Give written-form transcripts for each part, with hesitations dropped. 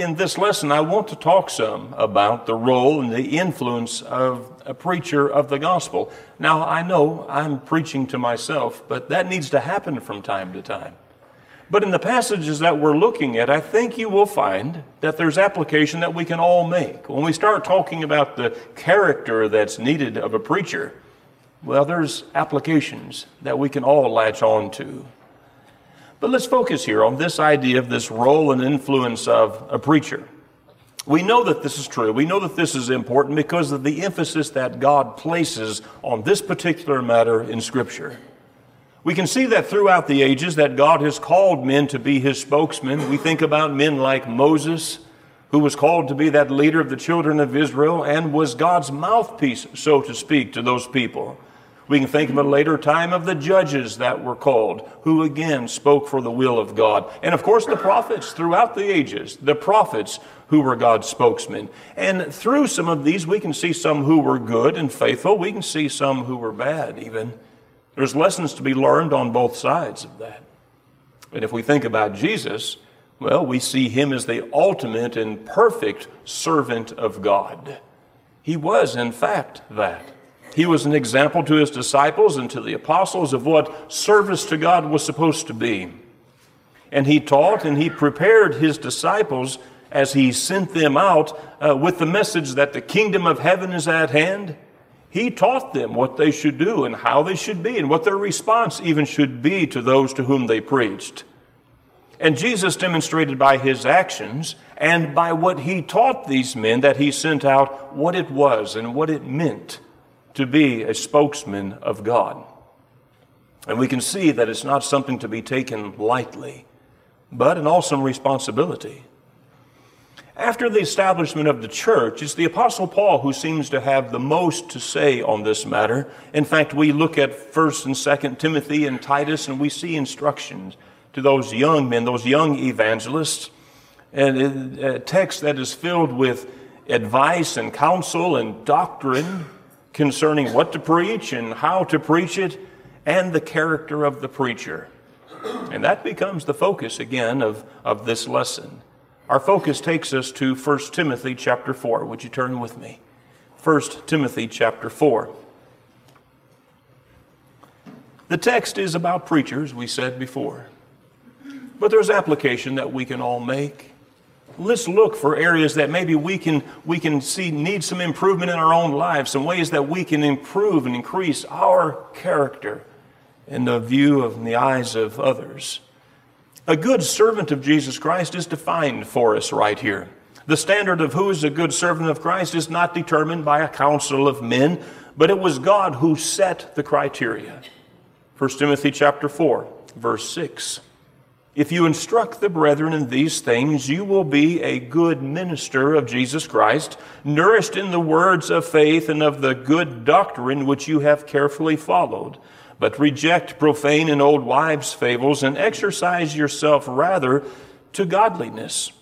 in this lesson, I want to talk some about the role and the influence of a preacher of the gospel. Now, I know I'm preaching to myself, but that needs to happen from time to time. But in the passages that we're looking at, I think you will find that there's application that we can all make. When we start talking about the character that's needed of a preacher, well, there's applications that we can all latch on to. But let's focus here on this idea of this role and influence of a preacher. We know that this is true. We know that this is important because of the emphasis that God places on this particular matter in Scripture. We can see that throughout the ages that God has called men to be his spokesmen. We think about men like Moses, who was called to be that leader of the children of Israel and was God's mouthpiece, so to speak, to those people. We can think of a later time of the judges that were called, who again spoke for the will of God. And of course the prophets throughout the ages, the prophets who were God's spokesmen. And through some of these we can see some who were good and faithful. We can see some who were bad even. There's lessons to be learned on both sides of that. And if we think about Jesus, well, we see him as the ultimate and perfect servant of God. He was, in fact, that. He was an example to his disciples and to the apostles of what service to God was supposed to be. And he taught and he prepared his disciples as he sent them out with the message that the kingdom of heaven is at hand. He taught them what they should do and how they should be and what their response even should be to those to whom they preached. And Jesus demonstrated by his actions and by what he taught these men that he sent out what it was and what it meant to be a spokesman of God. And we can see that it's not something to be taken lightly, but an awesome responsibility. After the establishment of the church, it's the Apostle Paul who seems to have the most to say on this matter. In fact, we look at 1st and 2nd Timothy and Titus, and we see instructions to those young men, those young evangelists, and a text that is filled with advice and counsel and doctrine concerning what to preach and how to preach it, and the character of the preacher. And that becomes the focus, again, of this lesson. Our focus takes us to 1 Timothy chapter 4. Would you turn with me? 1 Timothy chapter 4. The text is about preachers, we said before. But there's application that we can all make. Let's look for areas that maybe we can see need some improvement in our own lives, some ways that we can improve and increase our character in the view of in the eyes of others. A good servant of Jesus Christ is defined for us right here. The standard of who is a good servant of Christ is not determined by a council of men, but it was God who set the criteria. 1 Timothy chapter 4, verse 6. If you instruct the brethren in these things, you will be a good minister of Jesus Christ, nourished in the words of faith and of the good doctrine which you have carefully followed. But reject profane and old wives' fables and exercise yourself rather to godliness.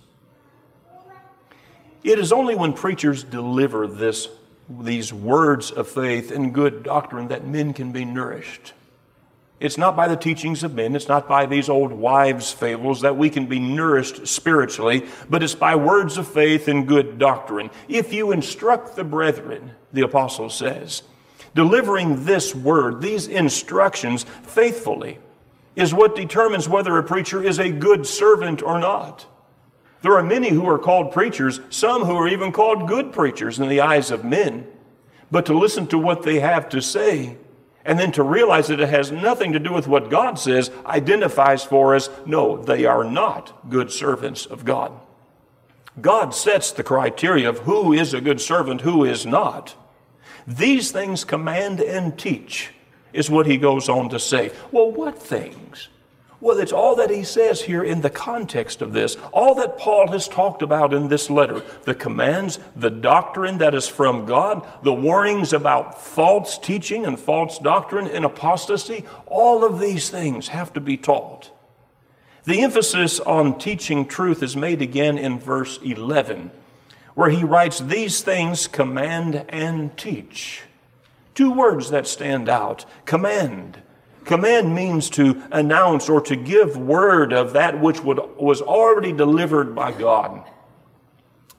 It is only when preachers deliver these words of faith and good doctrine that men can be nourished. It's not by the teachings of men, it's not by these old wives' fables that we can be nourished spiritually, but it's by words of faith and good doctrine. If you instruct the brethren, the apostle says, delivering this word, these instructions faithfully, is what determines whether a preacher is a good servant or not. There are many who are called preachers, some who are even called good preachers in the eyes of men. But to listen to what they have to say, and then to realize that it has nothing to do with what God says, identifies for us, no, they are not good servants of God. God sets the criteria of who is a good servant, who is not. These things command and teach, is what he goes on to say. Well, what things? Well, it's all that he says here in the context of this, all that Paul has talked about in this letter, the commands, the doctrine that is from God, the warnings about false teaching and false doctrine and apostasy, all of these things have to be taught. The emphasis on teaching truth is made again in verse 11. Where he writes, these things command and teach. Two words that stand out. Command. Command means to announce or to give word of that which was already delivered by God.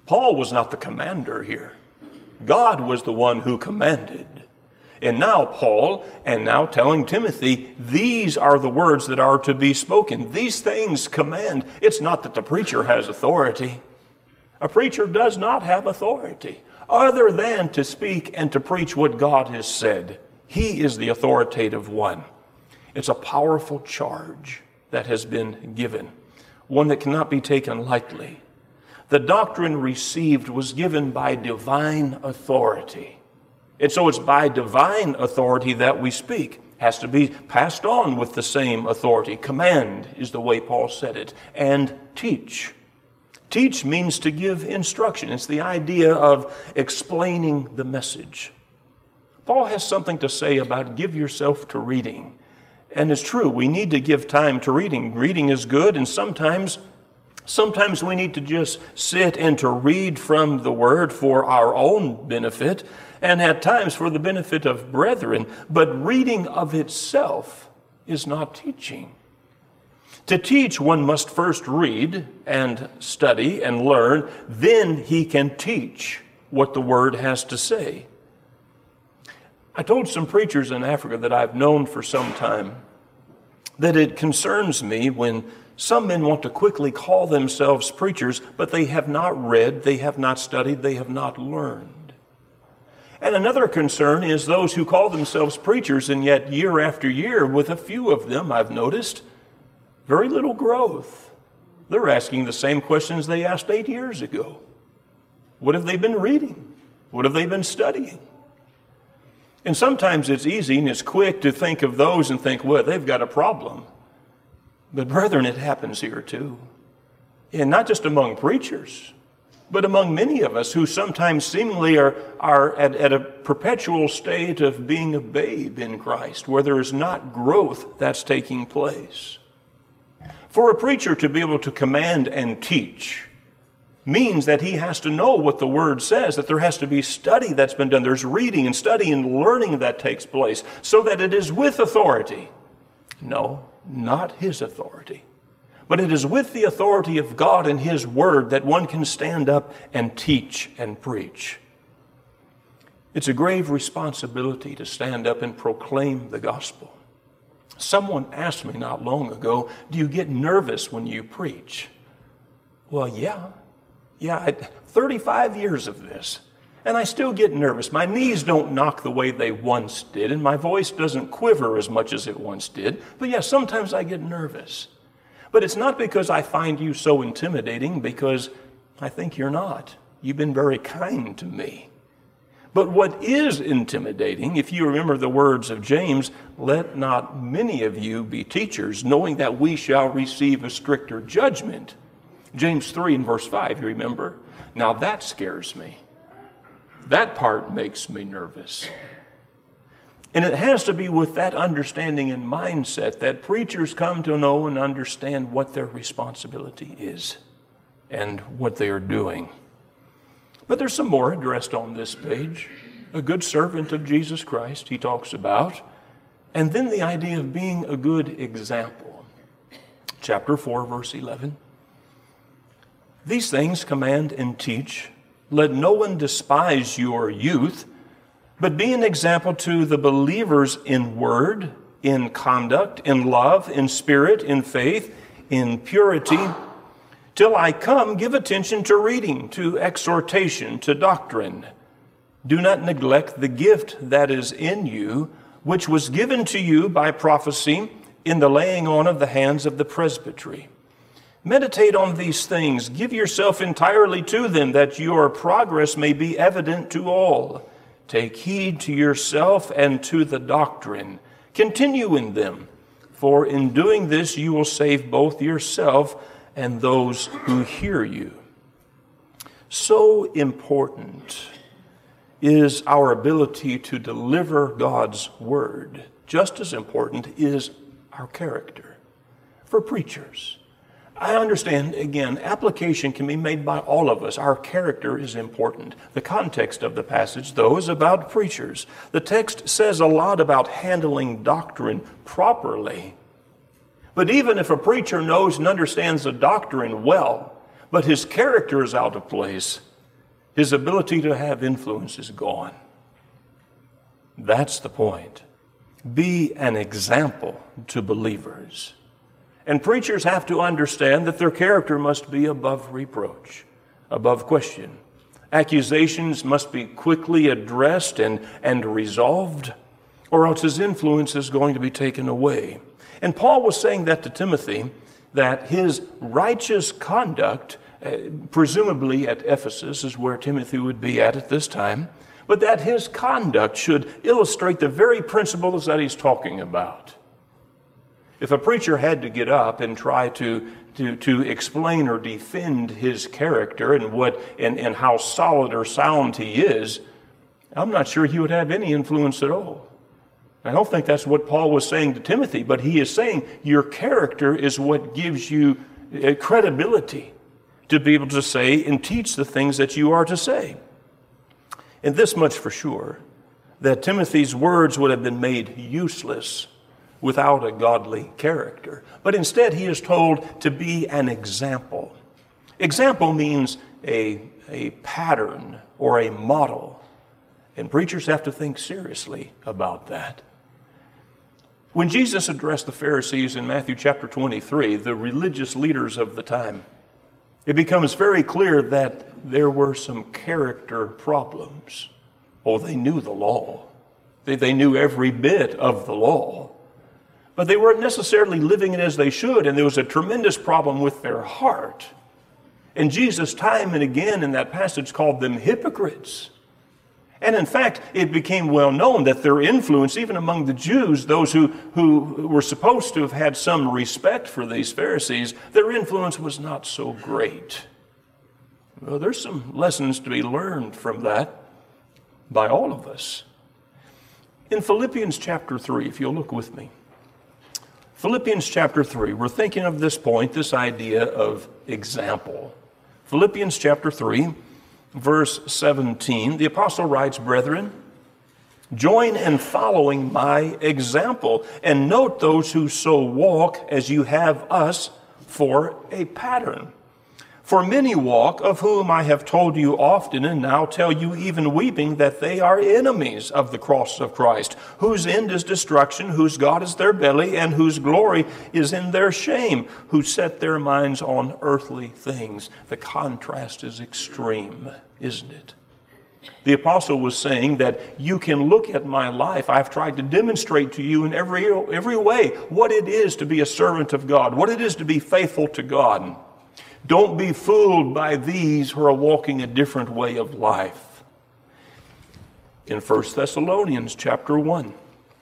Paul was not the commander here. God was the one who commanded. And now Paul, and now telling Timothy, these are the words that are to be spoken. These things command. It's not that the preacher has authority. A preacher does not have authority other than to speak and to preach what God has said. He is the authoritative one. It's a powerful charge that has been given, one that cannot be taken lightly. The doctrine received was given by divine authority. And so it's by divine authority that we speak. It has to be passed on with the same authority. Command is the way Paul said it. And teach. Teach means to give instruction. It's the idea of explaining the message. Paul has something to say about give yourself to reading. And it's true, we need to give time to reading. Reading is good, and sometimes we need to just sit and to read from the Word for our own benefit, and at times for the benefit of brethren. But reading of itself is not teaching. To teach, one must first read and study and learn. Then he can teach what the Word has to say. I told some preachers in Africa that I've known for some time that it concerns me when some men want to quickly call themselves preachers, but they have not read, they have not studied, they have not learned. And another concern is those who call themselves preachers, and yet year after year, with a few of them, I've noticed, very little growth. They're asking the same questions they asked 8 years ago. What have they been reading? What have they been studying? And sometimes it's easy and it's quick to think of those and think, well, they've got a problem. But brethren, it happens here too. And not just among preachers, but among many of us who sometimes seemingly are at a perpetual state of being a babe in Christ, where there is not growth that's taking place. For a preacher to be able to command and teach means that he has to know what the Word says, that there has to be study that's been done. There's reading and study and learning that takes place so that it is with authority. No, not his authority. But it is with the authority of God and His Word that one can stand up and teach and preach. It's a grave responsibility to stand up and proclaim the gospel. Someone asked me not long ago, do you get nervous when you preach? Well, yeah, 35 years of this, and I still get nervous. My knees don't knock the way they once did, and my voice doesn't quiver as much as it once did. But yeah, sometimes I get nervous. But it's not because I find you so intimidating, because I think you're not. You've been very kind to me. But what is intimidating, if you remember the words of James, let not many of you be teachers, knowing that we shall receive a stricter judgment. James 3 and verse 5, you remember? Now that scares me. That part makes me nervous. And it has to be with that understanding and mindset that preachers come to know and understand what their responsibility is and what they are doing. But there's some more addressed on this page. A good servant of Jesus Christ, he talks about. And then the idea of being a good example. Chapter 4, verse 11. These things command and teach. Let no one despise your youth, but be an example to the believers in word, in conduct, in love, in spirit, in faith, in purity. Till I come, give attention to reading, to exhortation, to doctrine. Do not neglect the gift that is in you, which was given to you by prophecy in the laying on of the hands of the presbytery. Meditate on these things. Give yourself entirely to them, that your progress may be evident to all. Take heed to yourself and to the doctrine. Continue in them, for in doing this you will save both yourself and those who hear you. So important is our ability to deliver God's word. Just as important is our character. For preachers, I understand, again, application can be made by all of us. Our character is important. The context of the passage, though, is about preachers. The text says a lot about handling doctrine properly. But even if a preacher knows and understands the doctrine well, but his character is out of place, His ability to have influence is gone. That's the point. Be an example to believers. And preachers have to understand that their character must be above reproach, above question. Accusations must be quickly addressed and resolved, or else his influence is going to be taken away. And Paul was saying that to Timothy, that his righteous conduct, presumably at Ephesus is where Timothy would be at this time, but that his conduct should illustrate the very principles that he's talking about. If a preacher had to get up and try to explain or defend his character and how solid or sound he is, I'm not sure he would have any influence at all. I don't think that's what Paul was saying to Timothy, but he is saying your character is what gives you credibility to be able to say and teach the things that you are to say. And this much for sure, that Timothy's words would have been made useless without a godly character. But instead, he is told to be an example. Example means a pattern or a model. And preachers have to think seriously about that. When Jesus addressed the Pharisees in Matthew chapter 23, the religious leaders of the time, it becomes very clear that there were some character problems. Oh, they knew the law. They knew every bit of the law. But they weren't necessarily living it as they should, and there was a tremendous problem with their heart. And Jesus, time and again in that passage, called them hypocrites. And in fact, it became well known that their influence, even among the Jews, those who were supposed to have had some respect for these Pharisees, their influence was not so great. Well, there's some lessons to be learned from that by all of us. In Philippians chapter 3, if you'll look with me, Philippians chapter 3, we're thinking of this point, this idea of example. Philippians chapter 3, verse 17, the apostle writes, "Brethren, join in following my example, and note those who so walk as you have us for a pattern. For many walk, of whom I have told you often, and now tell you even weeping, that they are enemies of the cross of Christ, whose end is destruction, whose God is their belly, and whose glory is in their shame, who set their minds on earthly things." The contrast is extreme, isn't it? The apostle was saying that you can look at my life. I've tried to demonstrate to you in every way what it is to be a servant of God, what it is to be faithful to God. Don't be fooled by these who are walking a different way of life. In 1 Thessalonians chapter 1.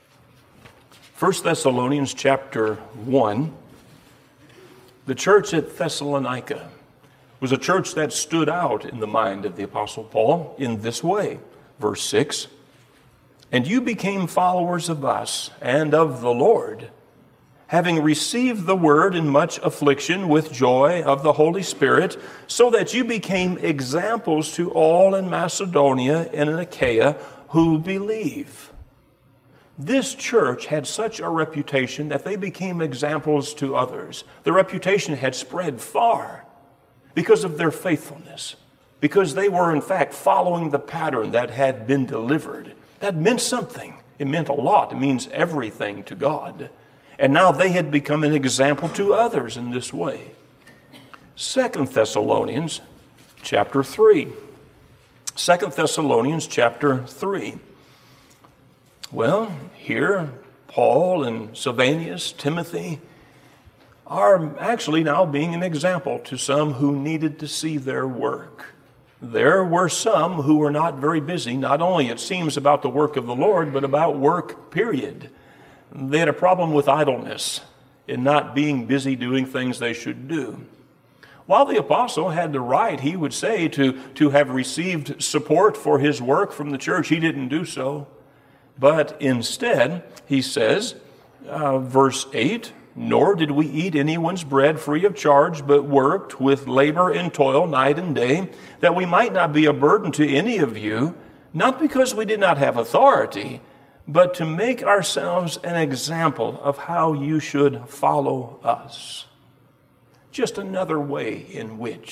1 Thessalonians chapter 1, the church at Thessalonica was a church that stood out in the mind of the Apostle Paul in this way. Verse 6, "And you became followers of us and of the Lord, having received the word in much affliction with joy of the Holy Spirit, so that you became examples to all in Macedonia and in Achaia who believe." This church had such a reputation that they became examples to others. The reputation had spread far because of their faithfulness, because they were in fact following the pattern that had been delivered. That meant something. It meant a lot. It means everything to God. And now they had become an example to others in this way. 2 Thessalonians chapter 3. 2 Thessalonians chapter 3. Well, here Paul and Silvanus, Timothy, are actually now being an example to some who needed to see their work. There were some who were not very busy, not only it seems about the work of the Lord, but about work, period. They had a problem with idleness and not being busy doing things they should do. While the apostle had the right, he would say, to have received support for his work from the church, he didn't do so. But instead, he says, verse 8, "Nor did we eat anyone's bread free of charge, but worked with labor and toil night and day, that we might not be a burden to any of you, not because we did not have authority, but to make ourselves an example of how you should follow us." Just another way in which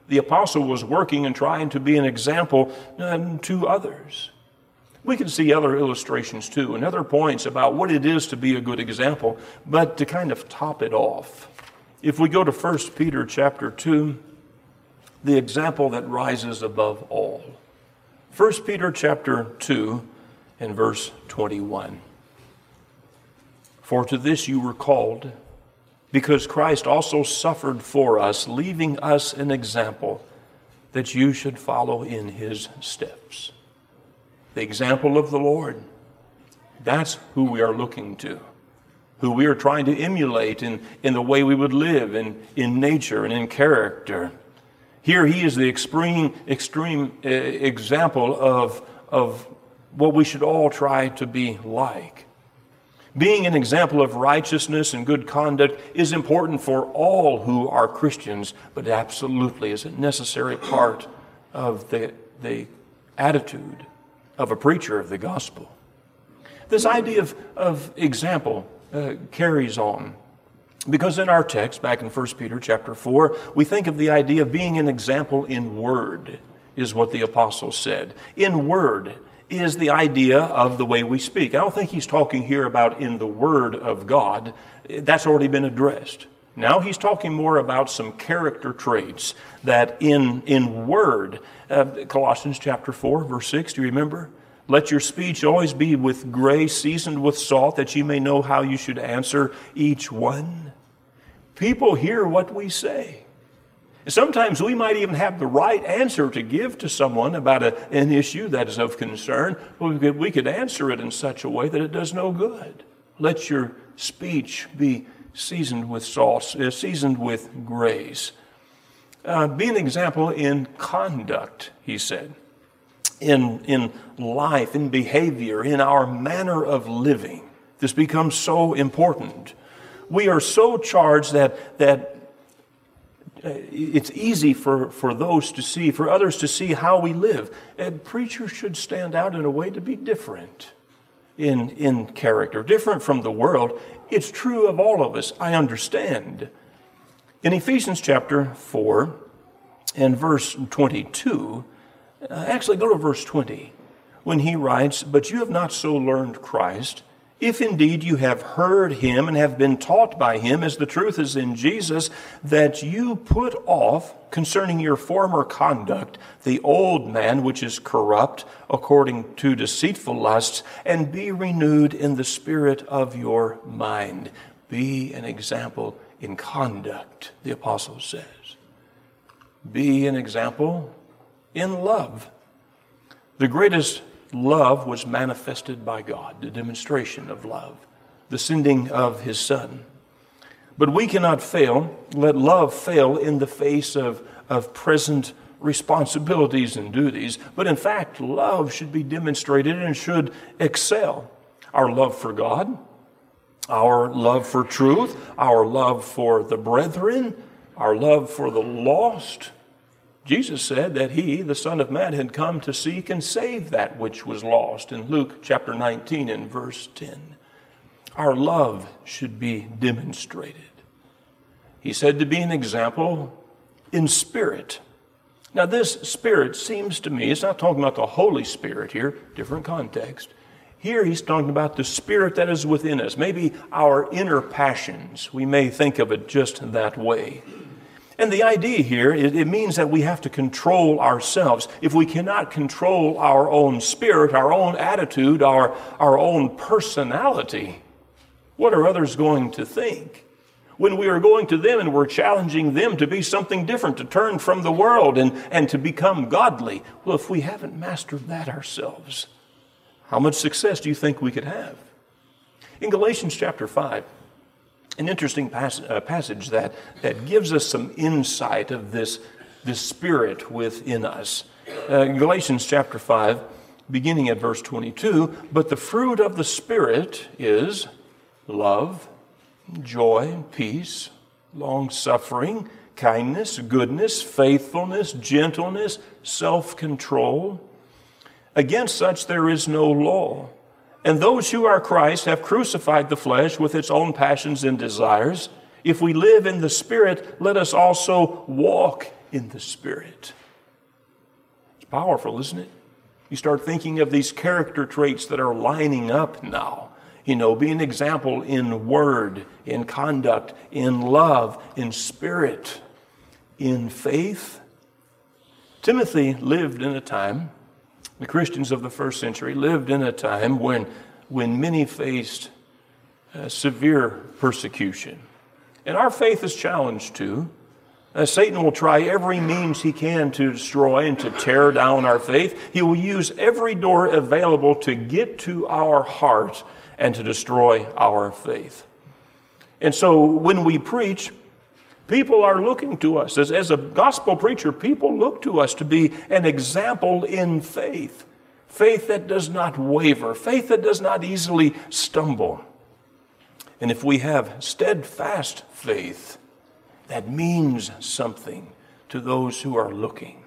The apostle was working and trying to be an example to others. We can see other illustrations too and other points about what it is to be a good example, but to kind of top it off, if we go to 1 Peter chapter 2, the example that rises above all. 1 Peter chapter 2 and verse 21. For to this you were called, because Christ also suffered for us, leaving us an example that you should follow in his steps. The example of the Lord. That's who we are looking to, who we are trying to emulate in the way we would live, in nature and in character. Here he is the extreme example of what we should all try to be like. Being an example of righteousness and good conduct is important for all who are Christians, but absolutely is a necessary part of the attitude of a preacher of the gospel. This idea of example carries on, because in our text, back in 1 Peter chapter 4, we think of the idea of being an example in word, is what the apostle said. In word is the idea of the way we speak. I don't think he's talking here about in the word of God. That's already been addressed. Now he's talking more about some character traits that in word, Colossians chapter 4, verse 6, do you remember? Let your speech always be with grace, seasoned with salt, that you may know how you should answer each one. People hear what we say. Sometimes we might even have the right answer to give to someone about an issue that is of concern. We could answer it in such a way that it does no good. Let your speech be seasoned with salt, seasoned with grace. Be an example in conduct, he said, in life, in behavior, in our manner of living. This becomes so important. We are so charged that it's easy for those to see, for others to see how we live. And preachers should stand out in a way to be different in character, different from the world. It's true of all of us, I understand. In Ephesians chapter 4 and verse 22, actually go to verse 20, when he writes, "But you have not so learned Christ, if indeed you have heard him and have been taught by him, as the truth is in Jesus, that you put off concerning your former conduct the old man which is corrupt according to deceitful lusts, and be renewed in the spirit of your mind." Be an example in conduct, the apostle says. Be an example in love. The greatest love was manifested by God, the demonstration of love, the sending of his Son. But we cannot let love fail in the face of present responsibilities and duties. But in fact, love should be demonstrated and should excel. Our love for God, our love for truth, our love for the brethren, our love for the lost. Jesus said that he, the Son of Man, had come to seek and save that which was lost in Luke chapter 19 and verse 10. Our love should be demonstrated. He said to be an example in spirit. Now this spirit seems to me, it's not talking about the Holy Spirit here, different context. Here he's talking about the spirit that is within us, maybe our inner passions. We may think of it just that way. And the idea here, it means that we have to control ourselves. If we cannot control our own spirit, our own attitude, our own personality, what are others going to think? When we are going to them and we're challenging them to be something different, to turn from the world and to become godly, well, if we haven't mastered that ourselves, how much success do you think we could have? In Galatians chapter 5, an interesting passage that gives us some insight of this spirit within us. Galatians chapter 5, beginning at verse 22, "But the fruit of the Spirit is love, joy, peace, long-suffering, kindness, goodness, faithfulness, gentleness, self-control. Against such there is no law. And those who are Christ have crucified the flesh with its own passions and desires. If we live in the Spirit, let us also walk in the Spirit. It's powerful, isn't it? You start thinking of these character traits that are lining up now. Be an example in word, in conduct, in love, in spirit, in faith. Timothy lived in a time, the Christians of the first century lived in a time when many faced severe persecution. And our faith is challenged too. Satan will try every means he can to destroy and to tear down our faith. He will use every door available to get to our heart and to destroy our faith. And so when we preach, people are looking to us. As a gospel preacher, people look to us to be an example in faith. Faith that does not waver. Faith that does not easily stumble. And if we have steadfast faith, that means something to those who are looking.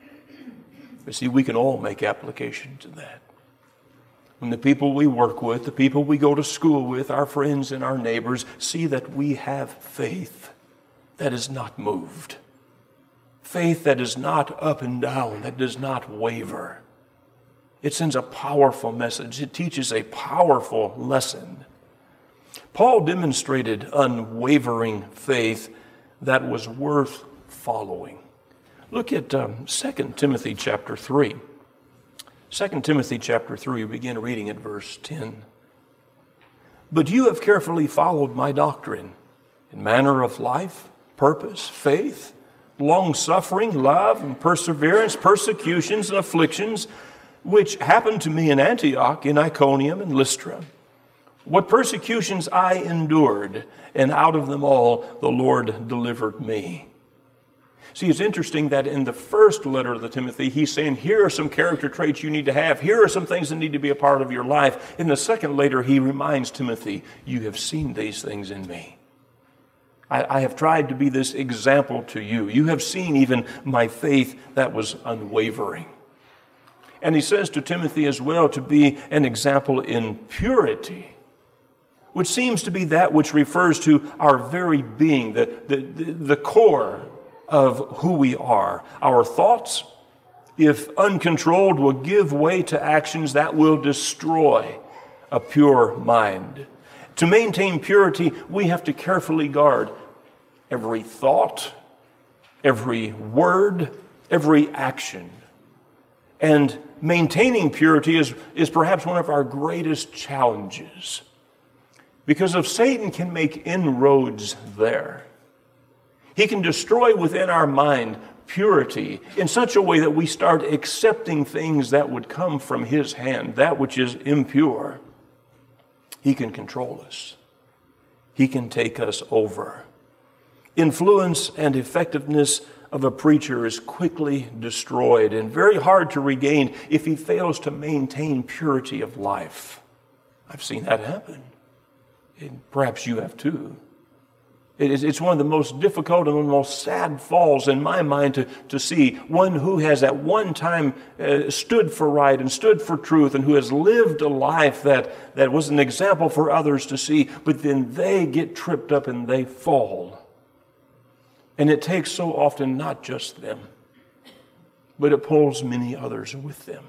But see, we can all make application to that. When the people we work with, the people we go to school with, our friends and our neighbors, see that we have faith that is not moved. Faith that is not up and down, that does not waver. It sends a powerful message. It teaches a powerful lesson. Paul demonstrated unwavering faith that was worth following. Look at 2 Timothy chapter 3. 2 Timothy chapter 3, we begin reading at verse 10. But you have carefully followed my doctrine in manner of life, purpose, faith, long-suffering, love, and perseverance, persecutions and afflictions, which happened to me in Antioch, in Iconium, and Lystra. What persecutions I endured, and out of them all the Lord delivered me. See, it's interesting that in the first letter to Timothy, he's saying, here are some character traits you need to have. Here are some things that need to be a part of your life. In the second letter, he reminds Timothy, you have seen these things in me. I have tried to be this example to you. You have seen even my faith that was unwavering. And he says to Timothy as well to be an example in purity, which seems to be that which refers to our very being, the core of who we are. Our thoughts, if uncontrolled, will give way to actions that will destroy a pure mind. To maintain purity, we have to carefully guard every thought, every word, every action. And maintaining purity is perhaps one of our greatest challenges. Because if Satan can make inroads there, he can destroy within our mind purity in such a way that we start accepting things that would come from his hand, that which is impure. He can control us. He can take us over. Influence and effectiveness of a preacher is quickly destroyed and very hard to regain if he fails to maintain purity of life. I've seen that happen. And perhaps you have too. It's one of the most difficult and one of the most sad falls in my mind to see one who has at one time stood for right and stood for truth and who has lived a life that was an example for others to see, but then they get tripped up and they fall. And it takes so often not just them, but it pulls many others with them.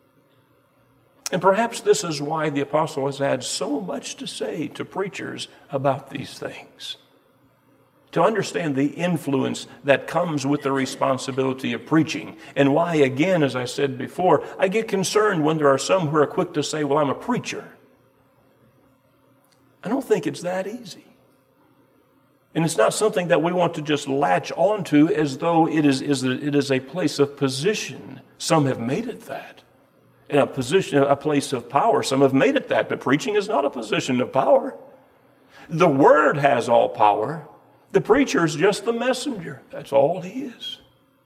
And perhaps this is why the apostle has had so much to say to preachers about these things. To understand the influence that comes with the responsibility of preaching. And why, again, as I said before, I get concerned when there are some who are quick to say, well, I'm a preacher. I don't think it's that easy. And it's not something that we want to just latch onto as though it is a place of position. Some have made it that. In a place of power. Some have made it that, but preaching is not a position of power. The Word has all power. The preacher is just the messenger. That's all he is.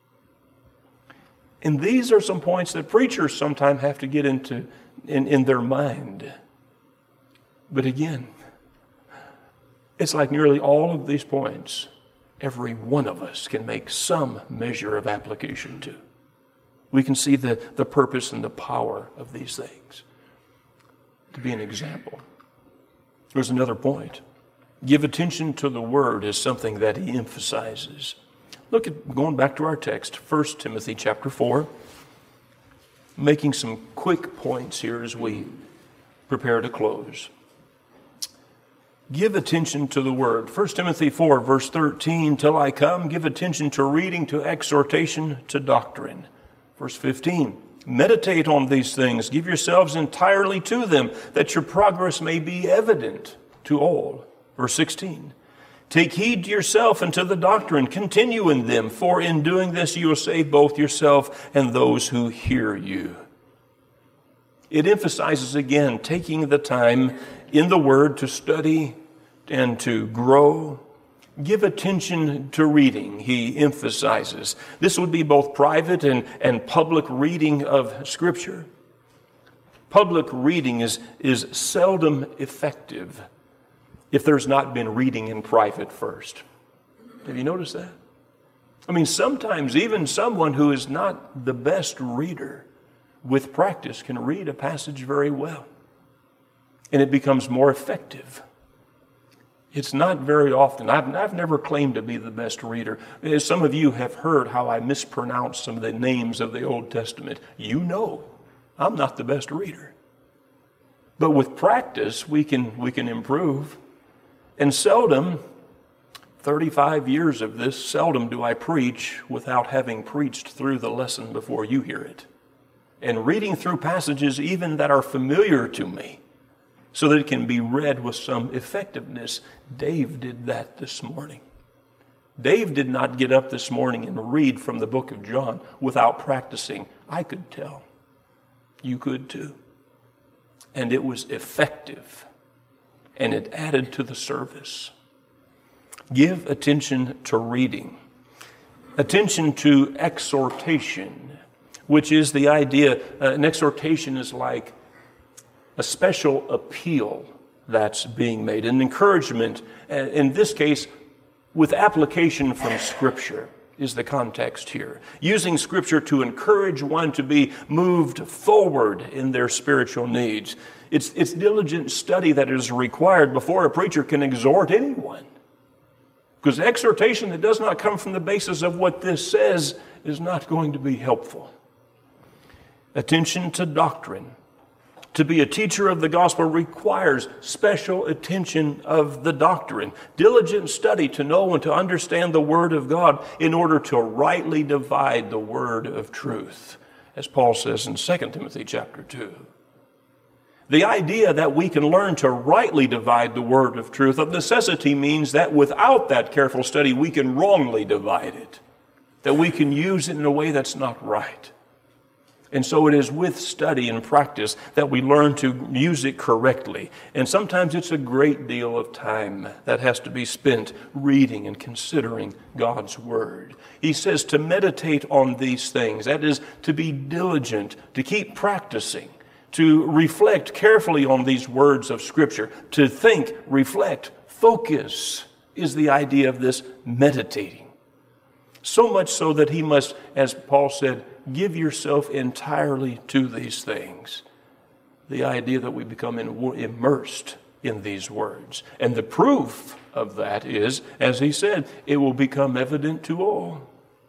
And these are some points that preachers sometimes have to get into in their mind. But again, it's like nearly all of these points, every one of us can make some measure of application to. We can see the purpose and the power of these things. To be an example. There's another point. Give attention to the word is something that he emphasizes. Look at, going back to our text, 1 Timothy chapter 4, making some quick points here as we prepare to close. Give attention to the word. 1 Timothy 4, verse 13, till I come, give attention to reading, to exhortation, to doctrine. Verse 15, meditate on these things, give yourselves entirely to them, that your progress may be evident to all. Verse 16, take heed to yourself and to the doctrine, continue in them, for in doing this you will save both yourself and those who hear you. It emphasizes again taking the time in the Word to study and to grow. Give attention to reading, he emphasizes. This would be both private and public reading of Scripture. Public reading is seldom effective if there's not been reading in private first. Have you noticed that? I mean, sometimes even someone who is not the best reader, with practice, can read a passage very well. And it becomes more effective. It's not very often. I've never claimed to be the best reader. Some of you have heard how I mispronounce some of the names of the Old Testament. You know I'm not the best reader. But with practice, we can improve. And seldom, 35 years of this, seldom do I preach without having preached through the lesson before you hear it. And reading through passages even that are familiar to me, so that it can be read with some effectiveness. Dave did that this morning. Dave did not get up this morning and read from the book of John without practicing. I could tell. You could too. And it was effective. And it added to the service. Give attention to reading. Attention to exhortation, which is the idea, an exhortation is like a special appeal that's being made, an encouragement, in this case, with application from Scripture is the context here. Using Scripture to encourage one to be moved forward in their spiritual needs. It's diligent study that is required before a preacher can exhort anyone. Because exhortation that does not come from the basis of what this says is not going to be helpful. Attention to doctrine. To be a teacher of the gospel requires special attention of the doctrine, diligent study to know and to understand the Word of God in order to rightly divide the word of truth, as Paul says in 2 Timothy chapter 2. The idea that we can learn to rightly divide the word of truth of necessity means that without that careful study, we can wrongly divide it, that we can use it in a way that's not right. And so it is with study and practice that we learn to use it correctly. And sometimes it's a great deal of time that has to be spent reading and considering God's Word. He says to meditate on these things. That is, to be diligent, to keep practicing, to reflect carefully on these words of Scripture, to think, reflect, focus is the idea of this meditating. So much so that he must, as Paul said, give yourself entirely to these things. The idea that we become immersed in these words. And the proof of that is, as he said, it will become evident to all.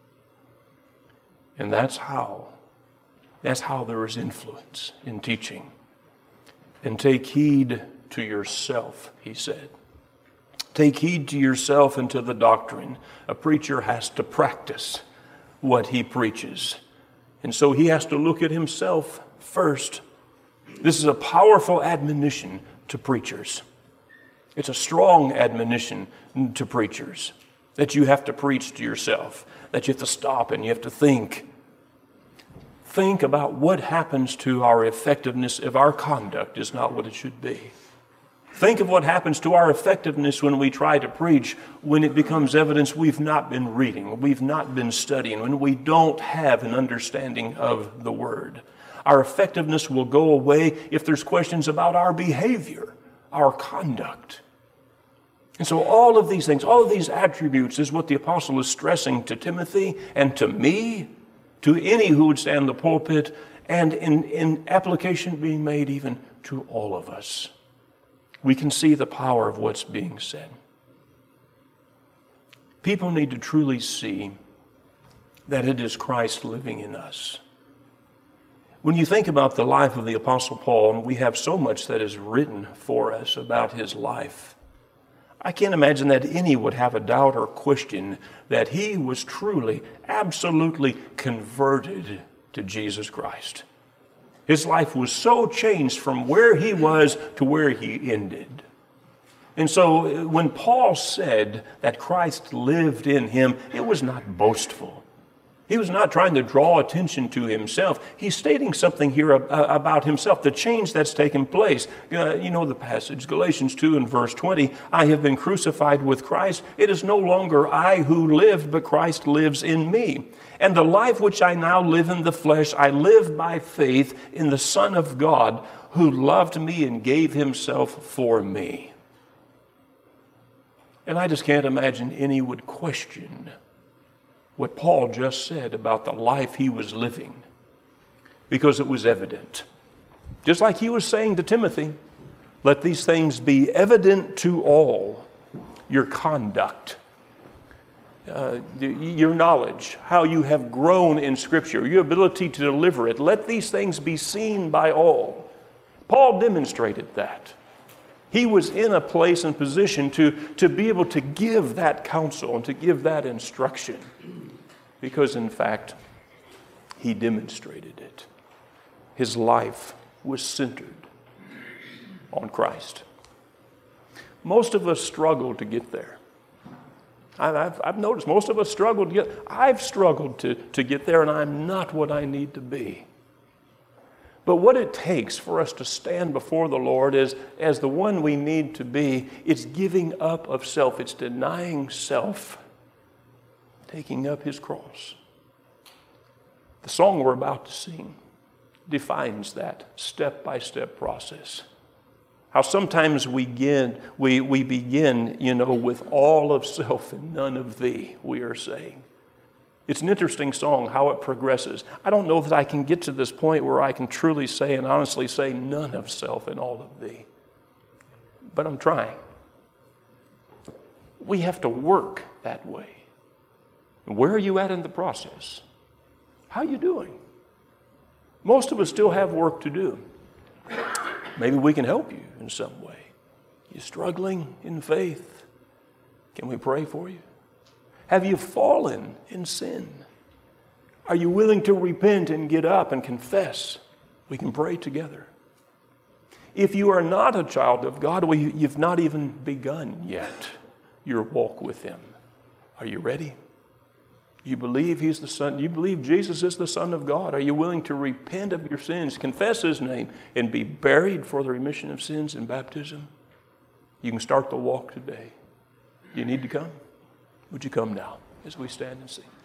And that's how there is influence in teaching. And take heed to yourself, he said. Take heed to yourself and to the doctrine. A preacher has to practice what he preaches. And so he has to look at himself first. This is a powerful admonition to preachers. It's a strong admonition to preachers that you have to preach to yourself, that you have to stop and you have to think. Think about what happens to our effectiveness if our conduct is not what it should be. Think of what happens to our effectiveness when we try to preach, when it becomes evidence we've not been reading, we've not been studying, when we don't have an understanding of the Word. Our effectiveness will go away if there's questions about our behavior, our conduct. And so all of these things, all of these attributes is what the apostle is stressing to Timothy and to me, to any who would stand in the pulpit, and in application being made even to all of us. We can see the power of what's being said. People need to truly see that it is Christ living in us. When you think about the life of the Apostle Paul, and we have so much that is written for us about his life, I can't imagine that any would have a doubt or question that he was truly, absolutely converted to Jesus Christ. His life was so changed from where he was to where he ended. And so when Paul said that Christ lived in him, it was not boastful. He was not trying to draw attention to himself. He's stating something here about himself, the change that's taken place. You know the passage, Galatians 2 and verse 20, I have been crucified with Christ. It is no longer I who live, but Christ lives in me. And the life which I now live in the flesh, I live by faith in the Son of God, who loved me and gave himself for me. And I just can't imagine any would question what Paul just said about the life he was living, because it was evident. Just like he was saying to Timothy, let these things be evident to all, your conduct, your knowledge, how you have grown in Scripture, your ability to deliver it. Let these things be seen by all. Paul demonstrated that. He was in a place and position to be able to give that counsel and to give that instruction, because in fact, he demonstrated it. His life was centered on Christ. Most of us struggle to get there. I've noticed most of us struggle to get, I've struggled to get there, and I'm not what I need to be. But what it takes for us to stand before the Lord as the one we need to be, it's giving up of self. It's denying self, taking up his cross. The song we're about to sing defines that step-by-step process. How sometimes we begin, with all of self and none of thee, we are saying. It's an interesting song, how it progresses. I don't know that I can get to this point where I can truly say and honestly say none of self and all of thee. But I'm trying. We have to work that way. Where are you at in the process? How are you doing? Most of us still have work to do. Maybe we can help you in some way. You struggling in faith? Can we pray for you? Have you fallen in sin? Are you willing to repent and get up and confess? We can pray together. If you are not a child of God, well, you've not even begun yet your walk with him. Are you ready? You believe he's the Son? You believe Jesus is the Son of God? Are you willing to repent of your sins, confess his name, and be buried for the remission of sins in baptism? You can start the walk today. You need to come. Would you come now as we stand and sing?